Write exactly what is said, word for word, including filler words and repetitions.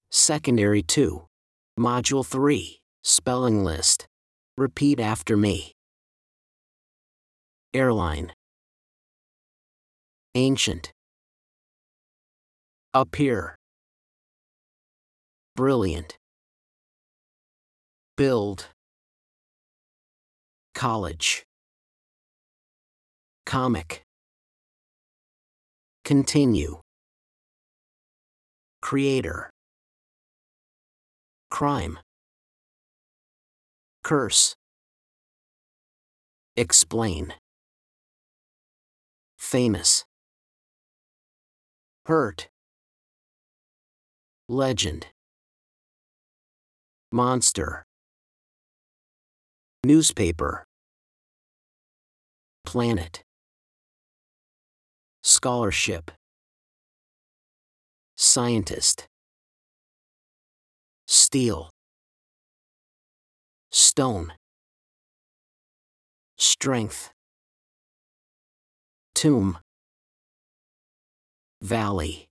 Secondary two. Module three. Spelling list. Repeat after me. Airline. Ancient. Appear. Brilliant. Build. College. Comic. Continue. Creator. Crime. Curse. Explain. Famous. Hurt. Legend. Monster. Newspaper. Planet. Scholarship. Scientist. Steel. Stone. Strength. Tomb. Valley.